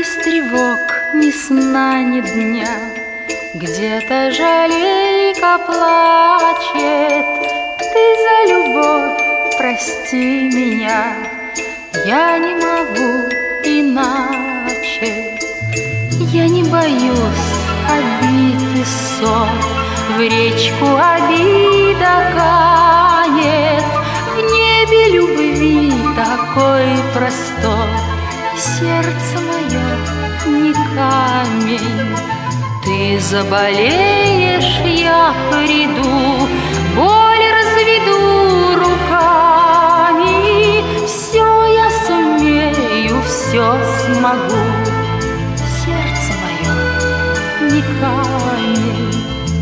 тревог, ни сна, ни дня. Где-то жалейка плачет. Ты за любовь прости меня, я не могу иначе. Я не боюсь обид и ссор, в речку обида канет. В небе любви такой простор, сердце мое не камень. Ты заболеешь, я приду, боль разведу руками. Все я сумею, все смогу, сердце мое не камень.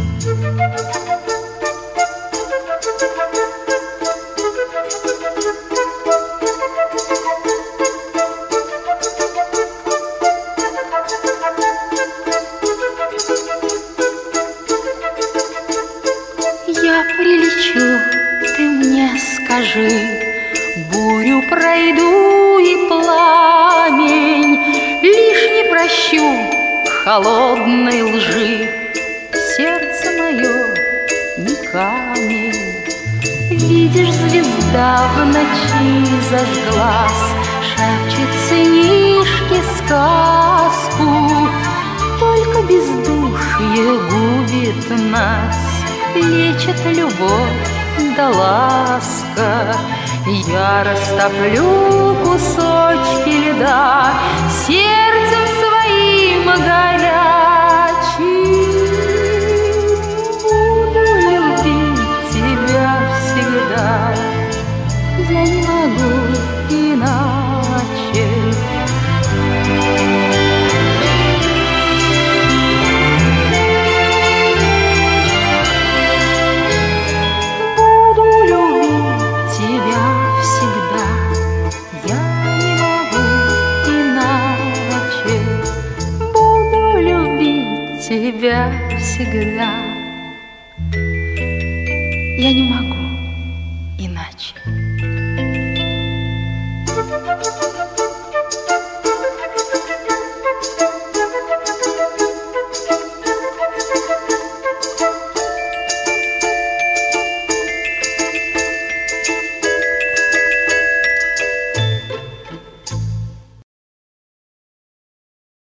Я прилечу, ты мне скажи, бурю пройду и пламень, лишь не прощу холодной лжи, сердце мое не камень. Видишь, звезда в ночи зажглась, шепчет сынишке сказку, только бездушье губит нас, лечит любовь да ласка. Я растоплю кусочки льда сердцем своим горячим. Буду любить тебя всегда, я не могу иначе. Тебя всегда, я не могу иначе.